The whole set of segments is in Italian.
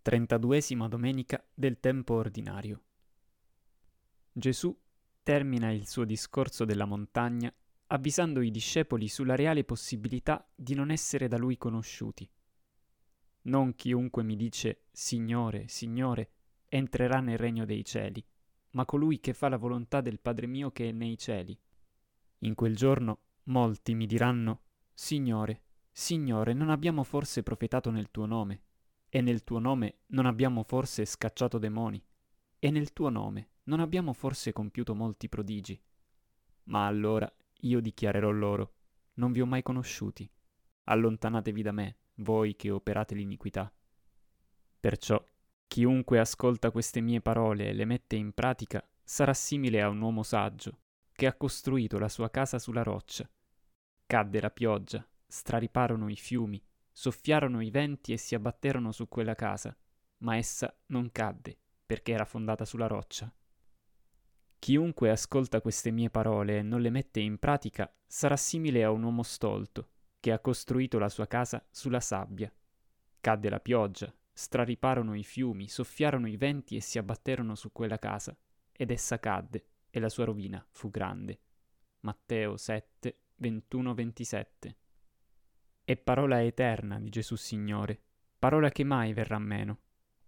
32esima domenica del tempo ordinario. Gesù termina il suo discorso della montagna avvisando i discepoli sulla reale possibilità di non essere da lui conosciuti. Non chiunque mi dice Signore, Signore, entrerà nel regno dei cieli, ma colui che fa la volontà del Padre mio che è nei cieli. In quel giorno molti mi diranno Signore, Signore, non abbiamo forse profetato nel tuo nome? E nel tuo nome non abbiamo forse scacciato demoni? E nel tuo nome non abbiamo forse compiuto molti prodigi? Ma allora io dichiarerò loro, non vi ho mai conosciuti. Allontanatevi da me, voi che operate l'iniquità. Perciò, chiunque ascolta queste mie parole e le mette in pratica sarà simile a un uomo saggio, che ha costruito la sua casa sulla roccia. Cadde la pioggia, strariparono i fiumi, soffiarono i venti e si abbatterono su quella casa, ma essa non cadde, perché era fondata sulla roccia. Chiunque ascolta queste mie parole e non le mette in pratica sarà simile a un uomo stolto, che ha costruito la sua casa sulla sabbia. Cadde la pioggia, strariparono i fiumi, soffiarono i venti e si abbatterono su quella casa, ed essa cadde, e la sua rovina fu grande. Matteo 7, 21-27. È parola eterna di Gesù Signore, parola che mai verrà meno.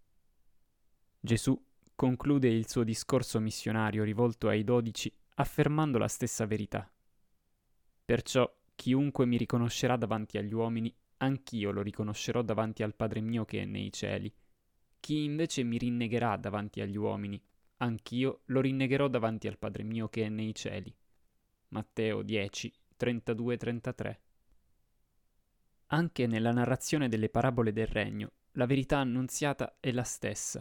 Gesù conclude il suo discorso missionario rivolto ai 12 affermando la stessa verità. Perciò chiunque mi riconoscerà davanti agli uomini, anch'io lo riconoscerò davanti al Padre mio che è nei cieli. Chi invece mi rinnegherà davanti agli uomini, anch'io lo rinnegherò davanti al Padre mio che è nei cieli. Matteo 10, 32-33. Anche nella narrazione delle parabole del regno, la verità annunziata è la stessa.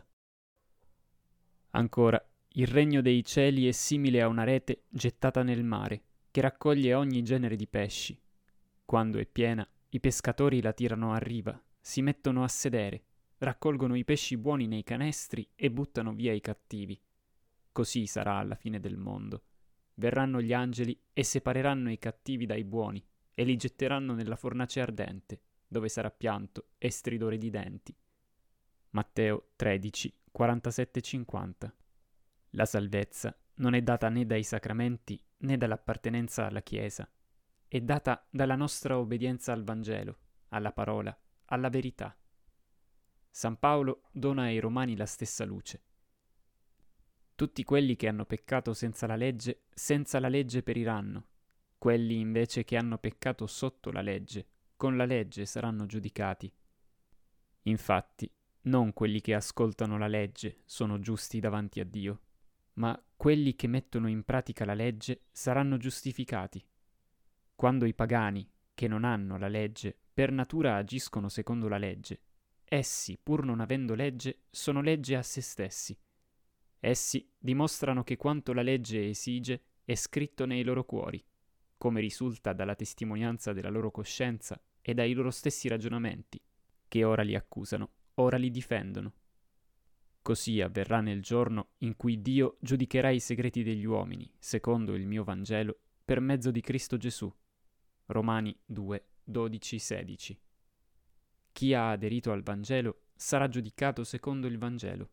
Ancora, il regno dei cieli è simile a una rete gettata nel mare, che raccoglie ogni genere di pesci. Quando è piena, i pescatori la tirano a riva, si mettono a sedere, raccolgono i pesci buoni nei canestri e buttano via i cattivi. Così sarà alla fine del mondo. Verranno gli angeli e separeranno i cattivi dai buoni, e li getteranno nella fornace ardente, dove sarà pianto e stridore di denti. Matteo 13, 47-50. La salvezza non è data né dai sacramenti né dall'appartenenza alla Chiesa, è data dalla nostra obbedienza al Vangelo, alla parola, alla verità. San Paolo dona ai Romani la stessa luce. Tutti quelli che hanno peccato senza la legge periranno. Quelli invece che hanno peccato sotto la legge, con la legge saranno giudicati. Infatti, non quelli che ascoltano la legge sono giusti davanti a Dio, ma quelli che mettono in pratica la legge saranno giustificati. Quando i pagani, che non hanno la legge, per natura agiscono secondo la legge, essi, pur non avendo legge, sono legge a se stessi. Essi dimostrano che quanto la legge esige è scritto nei loro cuori, come risulta dalla testimonianza della loro coscienza e dai loro stessi ragionamenti, che ora li accusano, ora li difendono. Così avverrà nel giorno in cui Dio giudicherà i segreti degli uomini, secondo il mio Vangelo, per mezzo di Cristo Gesù. Romani 2, 12-16. Chi ha aderito al Vangelo sarà giudicato secondo il Vangelo.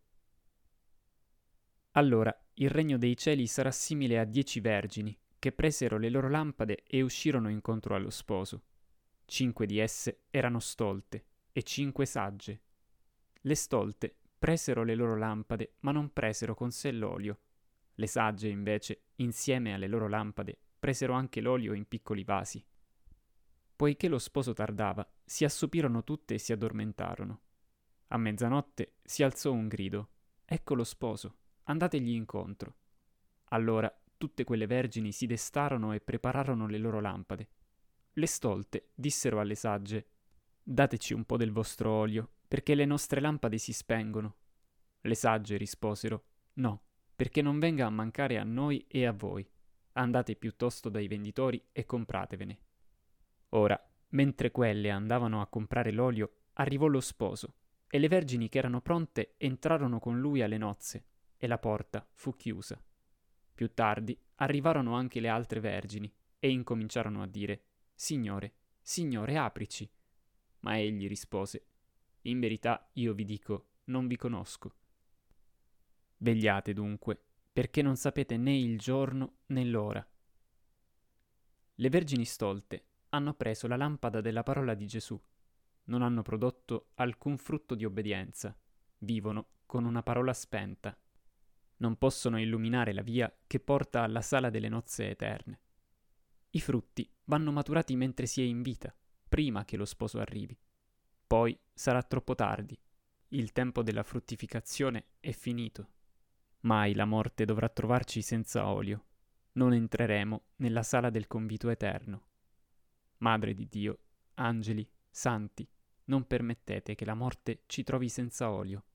Allora il regno dei cieli sarà simile a 10 vergini che presero le loro lampade e uscirono incontro allo sposo. 5 di esse erano stolte e 5 sagge. Le stolte presero le loro lampade, ma non presero con sé l'olio. Le sagge, invece, insieme alle loro lampade, presero anche l'olio in piccoli vasi. Poiché lo sposo tardava, si assopirono tutte e si addormentarono. A mezzanotte si alzò un grido: «Ecco lo sposo, andategli incontro». Allora tutte quelle vergini si destarono e prepararono le loro lampade. Le stolte dissero alle sagge: «Dateci un po' del vostro olio, perché le nostre lampade si spengono». Le sagge risposero: «No, perché non venga a mancare a noi e a voi. Andate piuttosto dai venditori e compratevene». Ora, mentre quelle andavano a comprare l'olio, arrivò lo sposo, e le vergini che erano pronte entrarono con lui alle nozze, e la porta fu chiusa. Più tardi arrivarono anche le altre vergini, e incominciarono a dire: «Signore, Signore, aprici». Ma egli rispose: «In verità io vi dico non vi conosco. Vegliate dunque, perché non sapete né il giorno né l'ora. Le vergini stolte hanno preso la lampada della parola di Gesù, non hanno prodotto alcun frutto di obbedienza, vivono con una parola spenta, non possono illuminare la via che porta alla sala delle nozze eterne. I frutti vanno maturati mentre si è in vita, prima che lo sposo arrivi. Poi sarà troppo tardi, il tempo della fruttificazione è finito. Mai la morte dovrà trovarci senza olio. Non entreremo nella sala del convito eterno. Madre di Dio, angeli, santi, non permettete che la morte ci trovi senza olio.